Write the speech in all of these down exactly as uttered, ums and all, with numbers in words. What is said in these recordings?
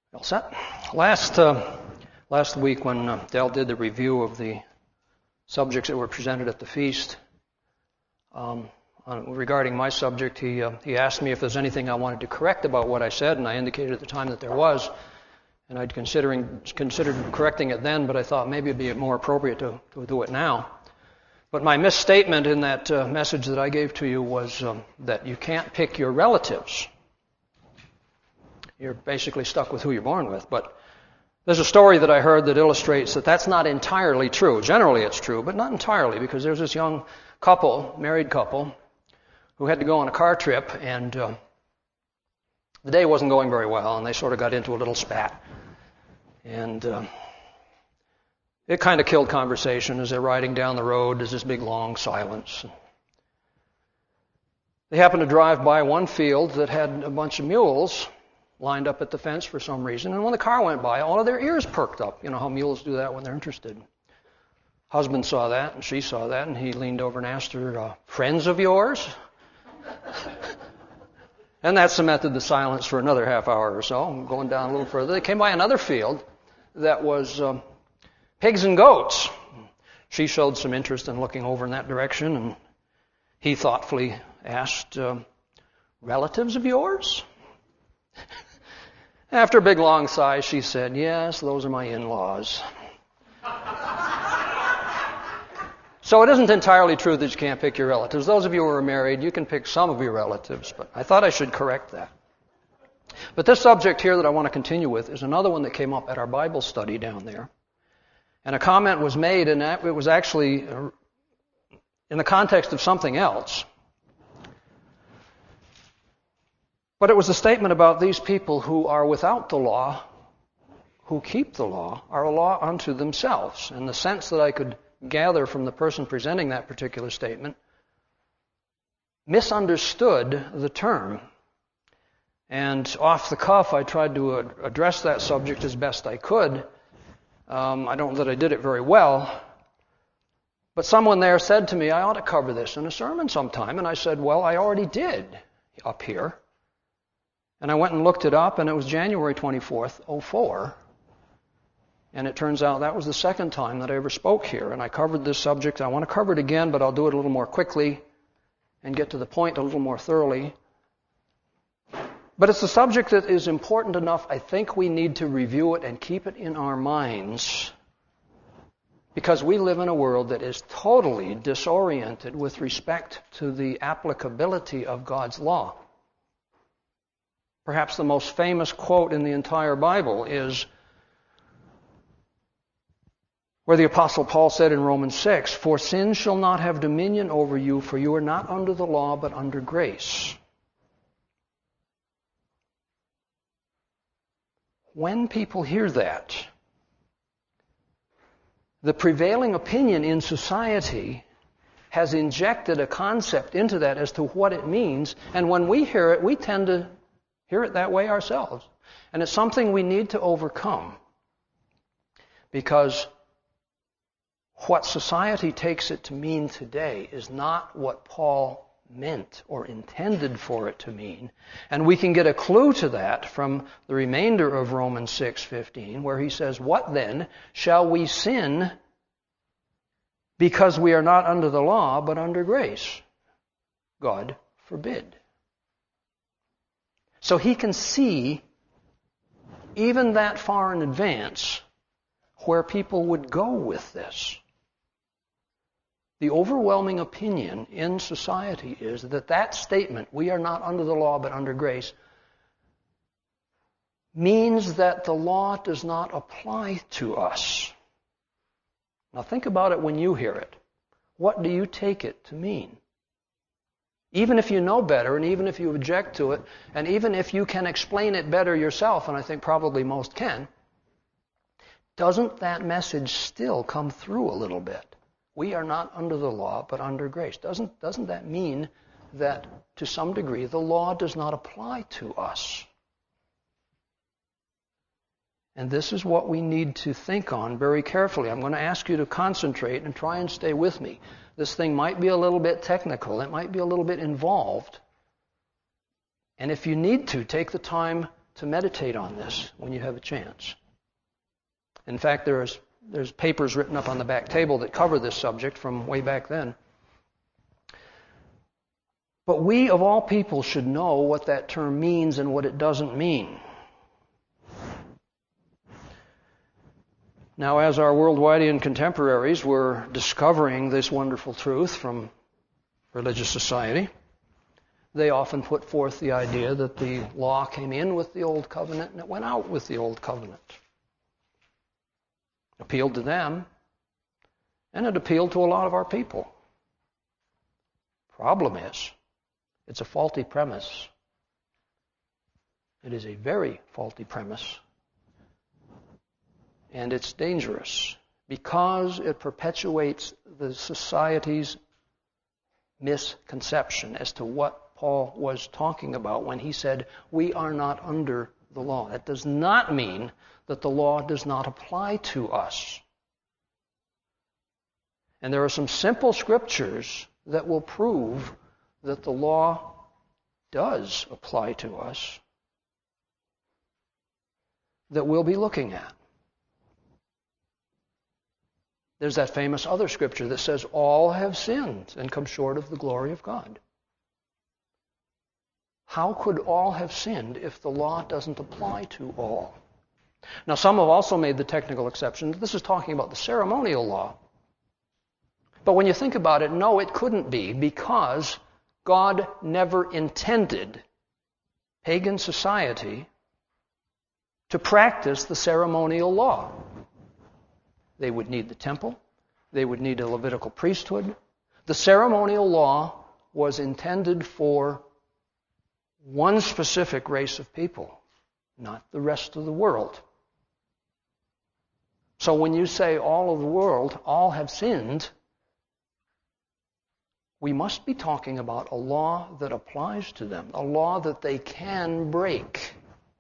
All set? Last uh, last week when uh, Dell did the review of the subjects that were presented at the feast, um, on, regarding my subject, he uh, he asked me if there's anything I wanted to correct about what I said, and I indicated at the time that there was, and I'd considering considered correcting it then, but I thought maybe it'd be more appropriate to, to do it now. But my misstatement in that uh, message that I gave to you was um, that you can't pick your relatives. You're basically stuck with who you're born with. But there's a story that I heard that illustrates that that's not entirely true. Generally it's true, but not entirely, because there's this young couple, married couple, who had to go on a car trip, and uh, the day wasn't going very well, and they sort of got into a little spat. And uh, it kind of killed conversation as they're riding down the road. There's this big, long silence. They happened to drive by one field that had a bunch of mules lined up at the fence for some reason. And when the car went by, all of their ears perked up. You know how mules do that when they're interested. Husband saw that, and she saw that, and he leaned over and asked her, uh, friends of yours? And that cemented the silence for another half hour or so. I'm going down a little further. They came by another field that was um, pigs and goats. She showed some interest in looking over in that direction, and he thoughtfully asked, uh, relatives of yours? After a big long sigh, she said, yes, those are my in-laws. So it isn't entirely true that you can't pick your relatives. Those of you who are married, you can pick some of your relatives, but I thought I should correct that. But this subject here that I want to continue with is another one that came up at our Bible study down there. And a comment was made, and it was actually in the context of something else. But it was a statement about these people who are without the law, who keep the law, are a law unto themselves. In the sense that I could gather from the person presenting that particular statement, misunderstood the term. And off the cuff, I tried to address that subject as best I could. Um, I don't know that I did it very well. But someone there said to me, I ought to cover this in a sermon sometime. And I said, well, I already did up here. And I went and looked it up, and it was January twenty-fourth, oh four. And it turns out that was the second time that I ever spoke here. And I covered this subject. I want to cover it again, but I'll do it a little more quickly and get to the point a little more thoroughly. But it's a subject that is important enough. I think we need to review it and keep it in our minds, because we live in a world that is totally disoriented with respect to the applicability of God's law. Perhaps the most famous quote in the entire Bible is where the Apostle Paul said in Romans six, for sin shall not have dominion over you, for you are not under the law, but under grace. When people hear that, the prevailing opinion in society has injected a concept into that as to what it means, and when we hear it, we tend to hear it that way ourselves. And it's something we need to overcome, because what society takes it to mean today is not what Paul meant or intended for it to mean. And we can get a clue to that from the remainder of Romans six fifteen, where he says, what then? Shall we sin because we are not under the law, but under grace? God forbid. So he can see, even that far in advance, where people would go with this. The overwhelming opinion in society is that that statement, we are not under the law but under grace, means that the law does not apply to us. Now think about it when you hear it. What do you take it to mean? Even if you know better, and even if you object to it, and even if you can explain it better yourself, and I think probably most can, doesn't that message still come through a little bit? We are not under the law, but under grace. Doesn't, doesn't that mean that, to some degree, the law does not apply to us? And this is what we need to think on very carefully. I'm going to ask you to concentrate and try and stay with me. This thing might be a little bit technical. It might be a little bit involved. And if you need to, take the time to meditate on this when you have a chance. In fact, there's there's papers written up on the back table that cover this subject from way back then. But we, of all people, should know what that term means and what it doesn't mean. Now, as our worldwide contemporaries were discovering this wonderful truth from religious society, they often put forth the idea that the law came in with the Old Covenant and it went out with the Old Covenant. It appealed to them, and it appealed to a lot of our people. Problem is, it's a faulty premise. It is a very faulty premise. And it's dangerous because it perpetuates the society's misconception as to what Paul was talking about when he said, we are not under the law. That does not mean that the law does not apply to us. And there are some simple scriptures that will prove that the law does apply to us that we'll be looking at. There's that famous other scripture that says, all have sinned and come short of the glory of God. How could all have sinned if the law doesn't apply to all? Now, some have also made the technical exception. This is talking about the ceremonial law. But when you think about it, no, it couldn't be, because God never intended pagan society to practice the ceremonial law. They would need the temple. They would need a Levitical priesthood. The ceremonial law was intended for one specific race of people, not the rest of the world. So when you say all of the world, all have sinned, we must be talking about a law that applies to them, a law that they can break.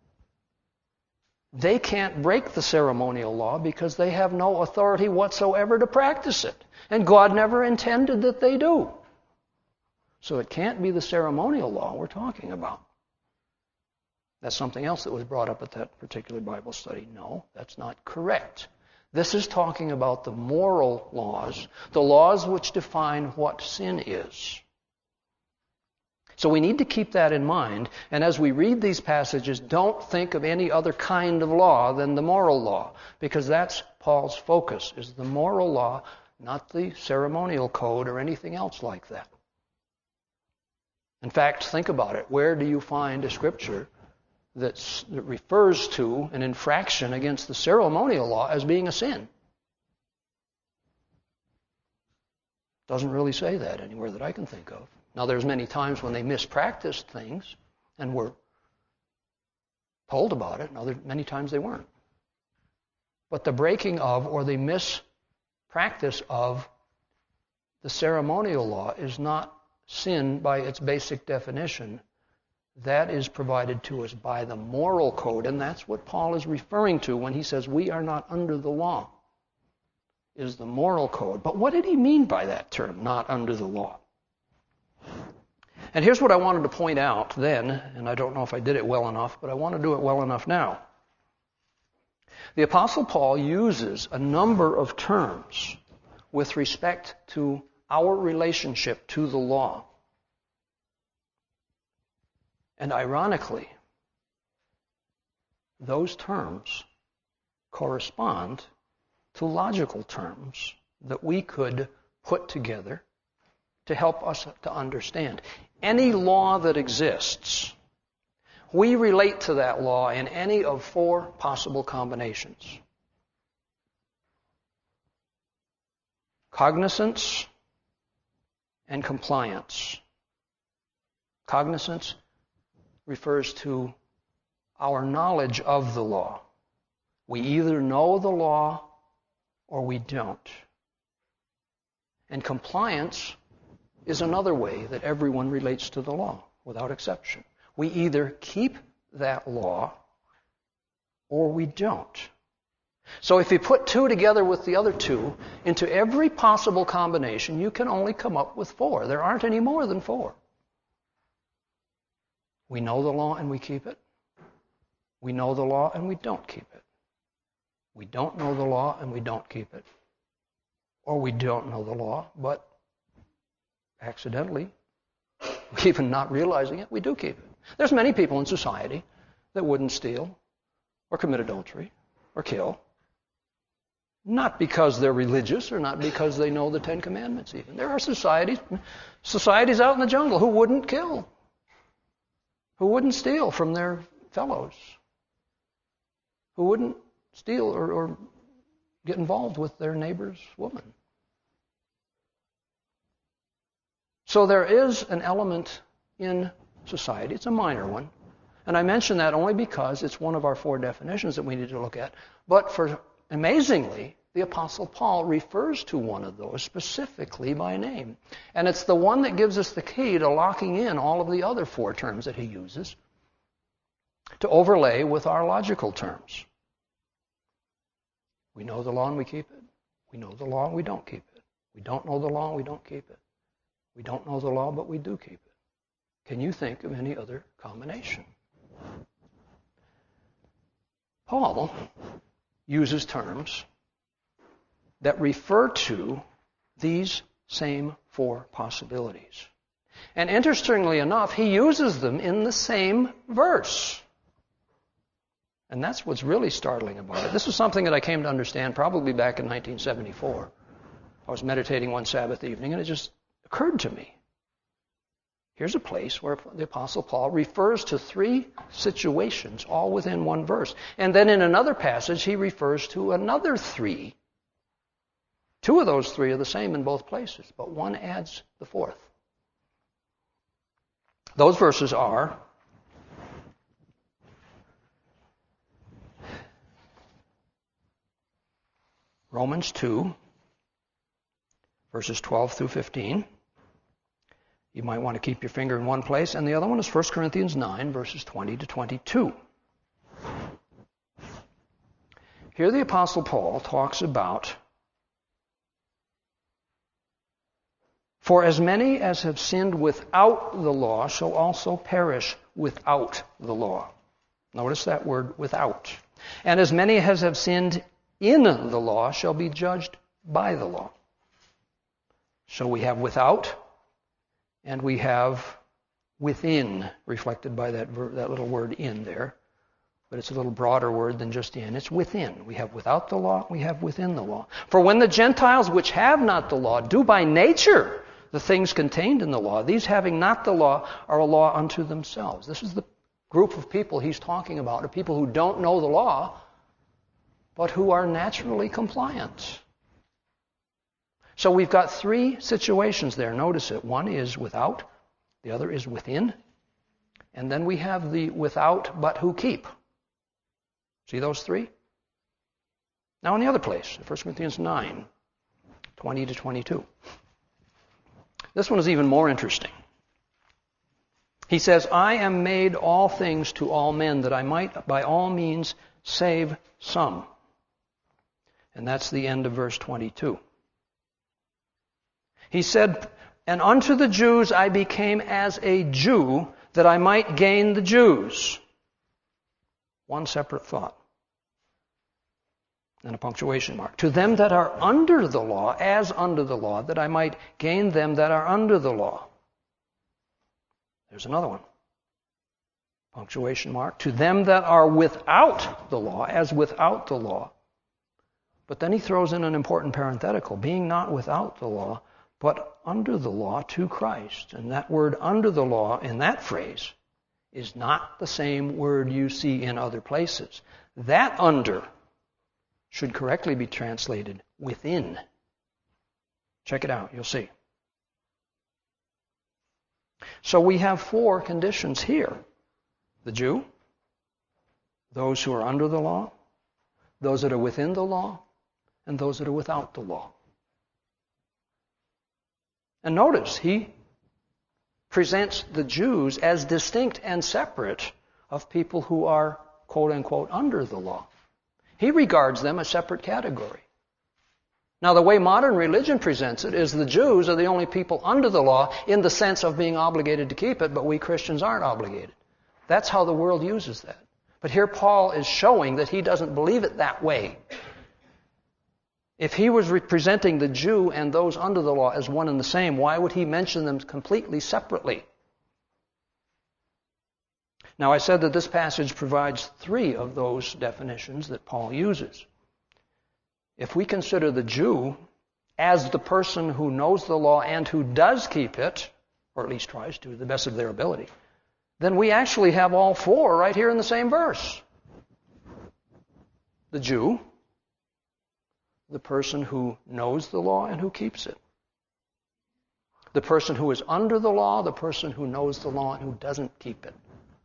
They can't break the ceremonial law because they have no authority whatsoever to practice it. And God never intended that they do. So it can't be the ceremonial law we're talking about. That's something else that was brought up at that particular Bible study. No, that's not correct. This is talking about the moral laws, the laws which define what sin is. So we need to keep that in mind. And as we read these passages, don't think of any other kind of law than the moral law, because that's Paul's focus, is the moral law, not the ceremonial code or anything else like that. In fact, think about it. Where do you find a scripture that's, that refers to an infraction against the ceremonial law as being a sin? Doesn't really say that anywhere that I can think of. Now, there's many times when they mispracticed things and were told about it, and other many times they weren't. But the breaking of or the mispractice of the ceremonial law is not sin by its basic definition. That is provided to us by the moral code, and that's what Paul is referring to when he says we are not under the law, is the moral code. But what did he mean by that term, not under the law? And here's what I wanted to point out then, and I don't know if I did it well enough, but I want to do it well enough now. The Apostle Paul uses a number of terms with respect to our relationship to the law. And ironically, those terms correspond to logical terms that we could put together to help us to understand. Any law that exists, we relate to that law in any of four possible combinations. Cognizance and compliance. Cognizance refers to our knowledge of the law. We either know the law or we don't. And compliance is another way that everyone relates to the law, without exception. We either keep that law or we don't. So if you put two together with the other two into every possible combination, you can only come up with four. There aren't any more than four. We know the law and we keep it. We know the law and we don't keep it. We don't know the law and we don't keep it. Or we don't know the law, but accidentally, even not realizing it, we do keep it. There's many people in society that wouldn't steal or commit adultery or kill. Not because they're religious or not because they know the Ten Commandments even. There are societies, societies out in the jungle who wouldn't kill, who wouldn't steal from their fellows, who wouldn't steal or, or get involved with their neighbor's woman. So there is an element in society. It's a minor one. And I mention that only because it's one of our four definitions that we need to look at. But for amazingly, the Apostle Paul refers to one of those specifically by name. And it's the one that gives us the key to locking in all of the other four terms that he uses to overlay with our logical terms. We know the law and we keep it. We know the law and we don't keep it. We don't know the law and we don't keep it. We don't know the law, but we do keep it. Can you think of any other combination? Paul uses terms that refer to these same four possibilities. And interestingly enough, he uses them in the same verse. And that's what's really startling about it. This is something that I came to understand probably back in nineteen seventy-four. I was meditating one Sabbath evening, and it just occurred to me. Here's a place where the Apostle Paul refers to three situations all within one verse. And then in another passage, he refers to another three. Two of those three are the same in both places, but one adds the fourth. Those verses are Romans two, verses twelve through fifteen. You might want to keep your finger in one place. And the other one is First Corinthians nine, verses twenty to twenty-two. Here the Apostle Paul talks about, for as many as have sinned without the law shall also perish without the law. Notice that word, without. And as many as have sinned in the law shall be judged by the law. So we have without, and we have within, reflected by that, ver- that little word in there. But it's a little broader word than just in. It's within. We have without the law, we have within the law. For when the Gentiles which have not the law do by nature the things contained in the law, these having not the law are a law unto themselves. This is the group of people he's talking about, are people who don't know the law, but who are naturally compliant. So we've got three situations there. Notice it. One is without, the other is within, and then we have the without but who keep. See those three? Now in the other place, First Corinthians nine, twenty to twenty-two. This one is even more interesting. He says, I am made all things to all men, that I might by all means save some. And that's the end of verse twenty-two. He said, and unto the Jews I became as a Jew, that I might gain the Jews. One separate thought. And a punctuation mark. To them that are under the law, as under the law, that I might gain them that are under the law. There's another one. Punctuation mark. To them that are without the law, as without the law. But then he throws in an important parenthetical. Being not without the law, but under the law to Christ. And that word under the law in that phrase is not the same word you see in other places. That under should correctly be translated within. Check it out, you'll see. So we have four conditions here. The Jew, those who are under the law, those that are within the law, and those that are without the law. And notice, he presents the Jews as distinct and separate of people who are, quote unquote, under the law. He regards them as separate category. Now, the way modern religion presents it is the Jews are the only people under the law in the sense of being obligated to keep it, but we Christians aren't obligated. That's how the world uses that. But here Paul is showing that he doesn't believe it that way. If he was representing the Jew and those under the law as one and the same, why would he mention them completely separately? Now, I said that this passage provides three of those definitions that Paul uses. If we consider the Jew as the person who knows the law and who does keep it, or at least tries to, to the best of their ability, then we actually have all four right here in the same verse. The Jew, the person who knows the law and who keeps it. The person who is under the law, the person who knows the law and who doesn't keep it.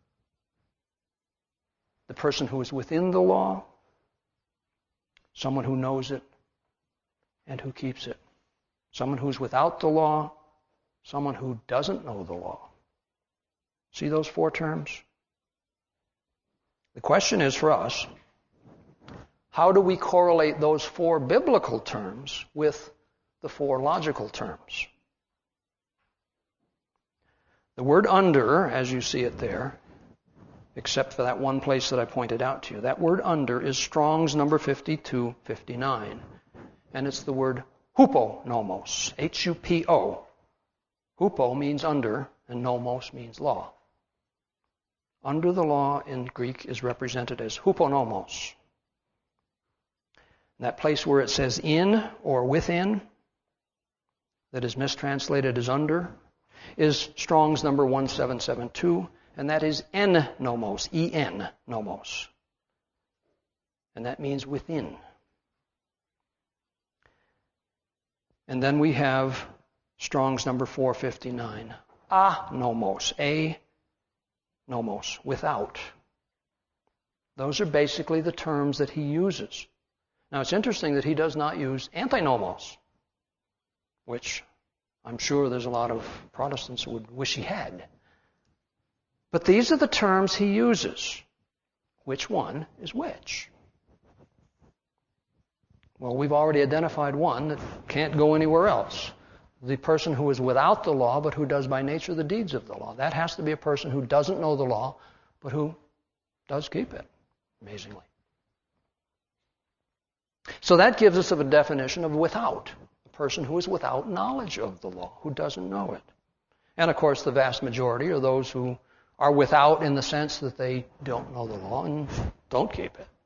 The person who is within the law, someone who knows it and who keeps it. Someone who's without the law, someone who doesn't know the law. See those four terms? The question is for us, how do we correlate those four biblical terms with the four logical terms? The word under, as you see it there, except for that one place that I pointed out to you, that word under is Strong's number fifty-two fifty-nine. And it's the word huponomos, H U P O. Hupo means under, and nomos means law. Under the law in Greek is represented as huponomos. That place where it says in or within, that is mistranslated as under, is Strong's number one seven seven two, and that is en nomos, E N nomos. And that means within. And then we have Strong's number four fifty-nine, a nomos, a nomos, without. Those are basically the terms that he uses. Now it's interesting that he does not use antinomos, which I'm sure there's a lot of Protestants who would wish he had. But these are the terms he uses. Which one is which? Well, we've already identified one that can't go anywhere else. The person who is without the law, but who does by nature the deeds of the law. That has to be a person who doesn't know the law, but who does keep it, amazingly. So that gives us a definition of without. A person who is without knowledge of the law, who doesn't know it. And of course, the vast majority are those who are without in the sense that they don't know the law and don't keep it.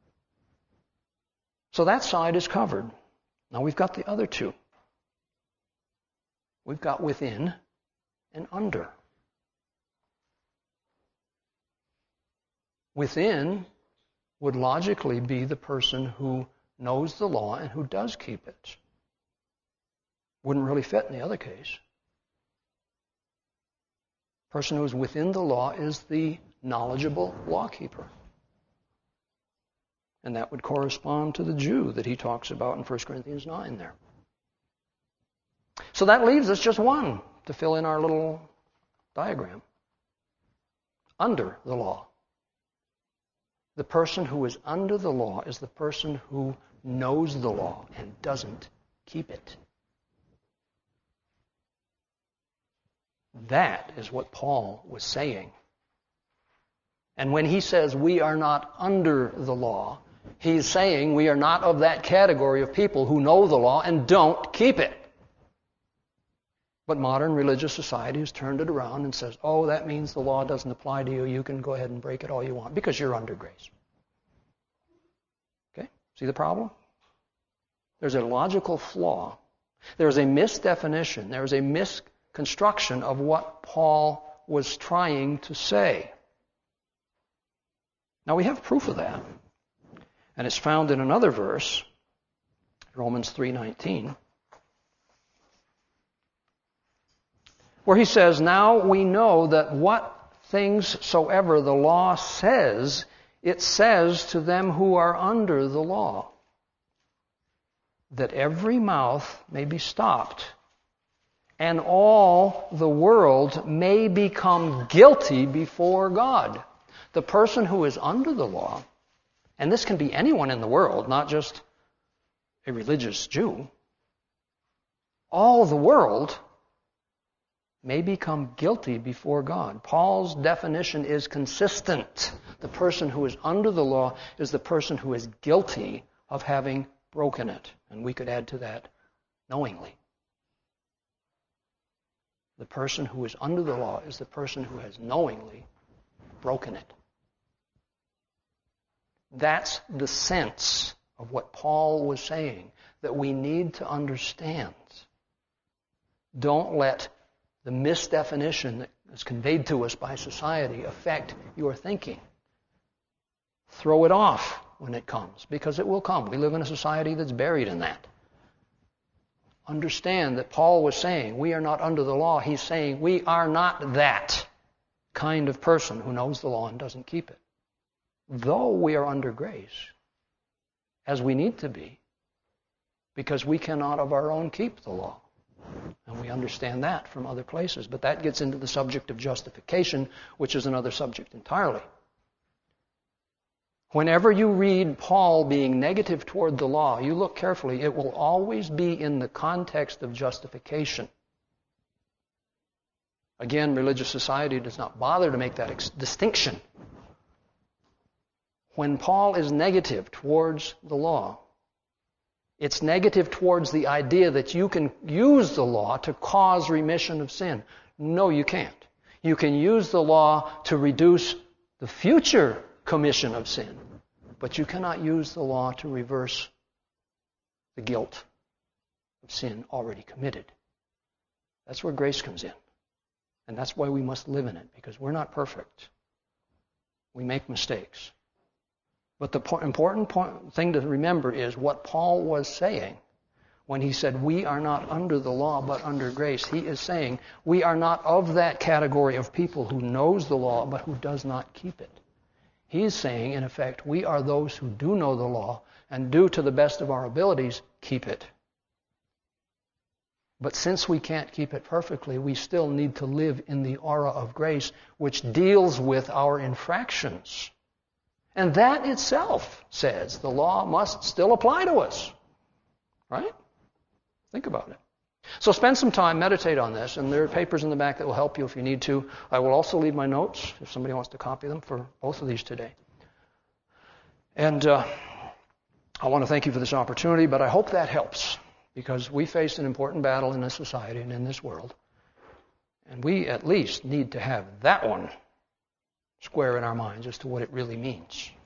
So that side is covered. Now we've got the other two. We've got within and under. Within would logically be the person who knows the law and who does keep it. Wouldn't really fit in the other case. The person who is within the law is the knowledgeable lawkeeper. And that would correspond to the Jew that he talks about in First Corinthians nine there. So that leaves us just one to fill in our little diagram. Under the law. The person who is under the law is the person who knows the law and doesn't keep it. That is what Paul was saying. And when he says we are not under the law, he's saying we are not of that category of people who know the law and don't keep it. But modern religious society has turned it around and says, oh, that means the law doesn't apply to you. You can go ahead and break it all you want because you're under grace. Okay? See the problem? There's a logical flaw. There's a misdefinition. There's a misconstruction of what Paul was trying to say. Now we have proof of that. And it's found in another verse, Romans three nineteen. Where he says, now we know that what things soever the law says, it says to them who are under the law, that every mouth may be stopped, and all the world may become guilty before God. The person who is under the law, and this can be anyone in the world, not just a religious Jew, all the world may become guilty before God. Paul's definition is consistent. The person who is under the law is the person who is guilty of having broken it. And we could add to that, knowingly. The person who is under the law is the person who has knowingly broken it. That's the sense of what Paul was saying that we need to understand. Don't let the misdefinition that is conveyed to us by society affect your thinking. Throw it off when it comes, because it will come. We live in a society that's buried in that. Understand that Paul was saying we are not under the law. He's saying we are not that kind of person who knows the law and doesn't keep it. Though we are under grace, as we need to be, because we cannot of our own keep the law. And we understand that from other places. But that gets into the subject of justification, which is another subject entirely. Whenever you read Paul being negative toward the law, you look carefully, it will always be in the context of justification. Again, religious society does not bother to make that ex- distinction. When Paul is negative towards the law, it's negative towards the idea that you can use the law to cause remission of sin. No, you can't. You can use the law to reduce the future commission of sin, but you cannot use the law to reverse the guilt of sin already committed. That's where grace comes in. And that's why we must live in it, because we're not perfect. We make mistakes. But the po- important point, thing to remember is what Paul was saying when he said we are not under the law but under grace. He is saying we are not of that category of people who knows the law but who does not keep it. He is saying, in effect, we are those who do know the law and do to the best of our abilities keep it. But since we can't keep it perfectly, we still need to live in the aura of grace, which deals with our infractions. And that itself says the law must still apply to us. Right? Think about it. So spend some time, meditate on this, and there are papers in the back that will help you if you need to. I will also leave my notes if somebody wants to copy them for both of these today. And uh, I want to thank you for this opportunity, but I hope that helps, because we face an important battle in this society and in this world. And we at least need to have that one square in our minds as to what it really means.